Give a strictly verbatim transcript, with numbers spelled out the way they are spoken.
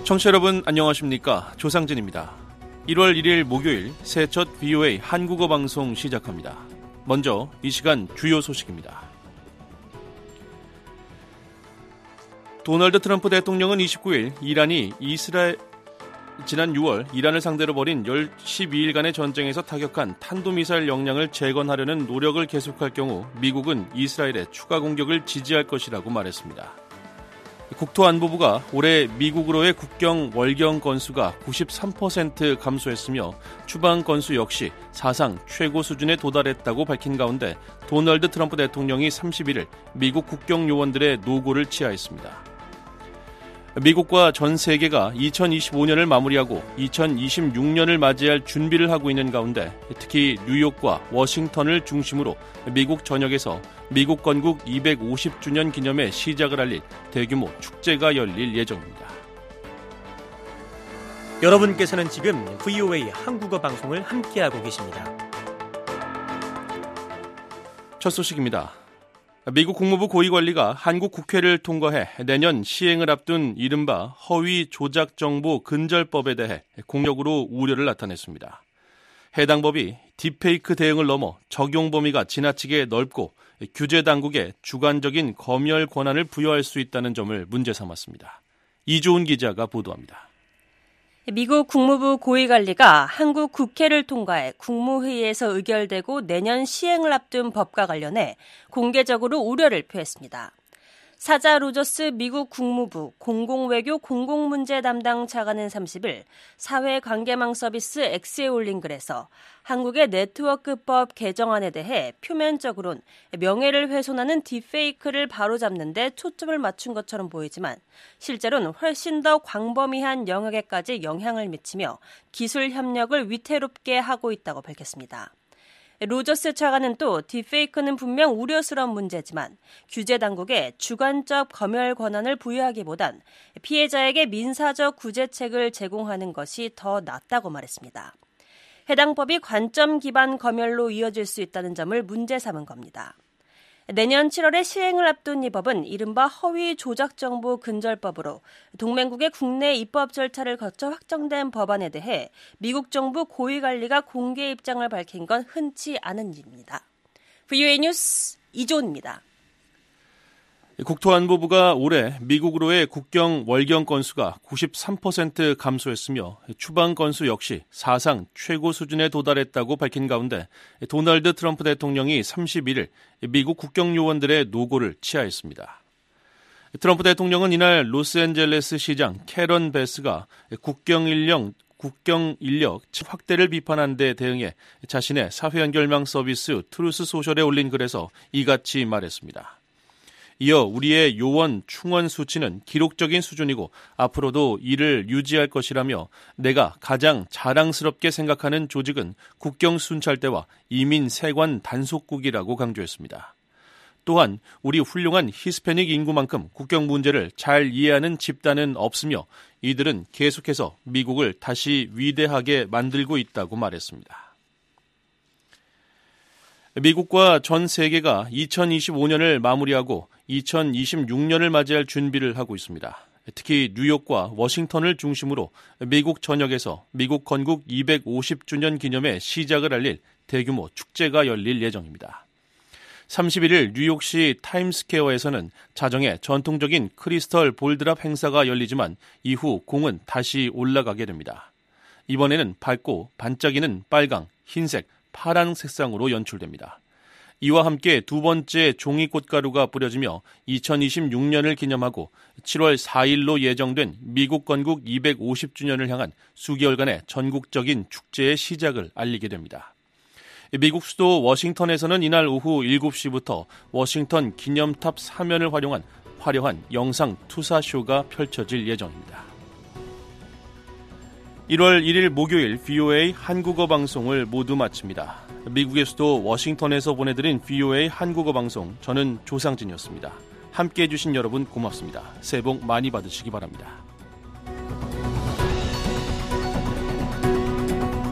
청취자 여러분 안녕하십니까? 조상진입니다. 일월 일일 목요일 새해 첫 브이오에이 한국어 방송 시작합니다. 먼저 이 시간 주요 소식입니다. 도널드 트럼프 대통령은 이십구일 이란이 이스라엘 지난 유월 이란을 상대로 벌인 십이일간의 전쟁에서 타격한 탄도미사일 역량을 재건하려는 노력을 계속할 경우 미국은 이스라엘의 추가 공격을 지지할 것이라고 말했습니다. 국토안보부가 올해 미국으로의 국경 월경 건수가 구십삼 퍼센트 감소했으며 추방 건수 역시 사상 최고 수준에 도달했다고 밝힌 가운데 도널드 트럼프 대통령이 삼십일일 미국 국경 요원들의 노고를 치하했습니다. 미국과 전 세계가 이천이십오년을 마무리하고 이천이십육년을 맞이할 준비를 하고 있는 가운데 특히 뉴욕과 워싱턴을 중심으로 미국 전역에서 미국 건국 이백오십주년 기념의 시작을 알릴 대규모 축제가 열릴 예정입니다. 여러분께서는 지금 브이오에이 한국어 방송을 함께하고 계십니다. 첫 소식입니다. 미국 국무부 고위관리가 한국 국회를 통과해 내년 시행을 앞둔 이른바 허위 조작 정보 근절법에 대해 공격으로 우려를 나타냈습니다. 해당 법이 딥페이크 대응을 넘어 적용 범위가 지나치게 넓고 규제 당국에 주관적인 검열 권한을 부여할 수 있다는 점을 문제 삼았습니다. 이주은 기자가 보도합니다. 미국 국무부 고위관리가 한국 국회를 통과해 국무회의에서 의결되고 내년 시행을 앞둔 법과 관련해 공개적으로 우려를 표했습니다. 사자 로저스 미국 국무부 공공외교 공공문제 담당 차관은 삼십일 사회관계망 서비스 X에 올린 글에서 한국의 네트워크법 개정안에 대해 표면적으론 명예를 훼손하는 딥페이크를 바로잡는 데 초점을 맞춘 것처럼 보이지만 실제로는 훨씬 더 광범위한 영역에까지 영향을 미치며 기술 협력을 위태롭게 하고 있다고 밝혔습니다. 로저스 차관은 또 딥페이크는 분명 우려스러운 문제지만 규제 당국에 주관적 검열 권한을 부여하기보단 피해자에게 민사적 구제책을 제공하는 것이 더 낫다고 말했습니다. 해당 법이 관점 기반 검열로 이어질 수 있다는 점을 문제 삼은 겁니다. 내년 칠월에 시행을 앞둔 이 법은 이른바 허위 조작 정보 근절법으로 동맹국의 국내 입법 절차를 거쳐 확정된 법안에 대해 미국 정부 고위관리가 공개 입장을 밝힌 건 흔치 않은 일입니다. 브이오에이 뉴스 이조은입니다. 국토안보부가 올해 미국으로의 국경 월경 건수가 구십삼 퍼센트 감소했으며 추방 건수 역시 사상 최고 수준에 도달했다고 밝힌 가운데 도널드 트럼프 대통령이 삼십일일 미국 국경 요원들의 노고를 치하했습니다. 트럼프 대통령은 이날 로스앤젤레스 시장 캐런 베스가 국경 인력 국경 인력 확대를 비판한 데 대응해 자신의 사회연결망 서비스 트루스 소셜에 올린 글에서 이같이 말했습니다. 이어 우리의 요원 충원 수치는 기록적인 수준이고 앞으로도 이를 유지할 것이라며 내가 가장 자랑스럽게 생각하는 조직은 국경 순찰대와 이민 세관 단속국이라고 강조했습니다. 또한 우리 훌륭한 히스패닉 인구만큼 국경 문제를 잘 이해하는 집단은 없으며 이들은 계속해서 미국을 다시 위대하게 만들고 있다고 말했습니다. 미국과 전 세계가 이천이십오년을 마무리하고 이천이십육년을 맞이할 준비를 하고 있습니다. 특히 뉴욕과 워싱턴을 중심으로 미국 전역에서 미국 건국 이백오십주년 기념의 시작을 알릴 대규모 축제가 열릴 예정입니다. 삼십일일 뉴욕시 타임스퀘어에서는 자정에 전통적인 크리스털 볼드랍 행사가 열리지만 이후 공은 다시 올라가게 됩니다. 이번에는 밝고 반짝이는 빨강, 흰색, 파란 색상으로 연출됩니다. 이와 함께 두 번째 종이꽃가루가 뿌려지며 이천이십육년을 기념하고 칠월 사일로 예정된 미국 건국 이백오십주년을 향한 수개월간의 전국적인 축제의 시작을 알리게 됩니다. 미국 수도 워싱턴에서는 이날 오후 일곱시부터 워싱턴 기념탑 사면을 활용한 화려한 영상 투사쇼가 펼쳐질 예정입니다. 일월 일일 목요일 브이오에이 한국어 방송을 모두 마칩니다. 미국의 수도 워싱턴에서 보내드린 브이오에이 한국어 방송, 저는 조상진이었습니다. 함께해 주신 여러분 고맙습니다. 새해 복 많이 받으시기 바랍니다.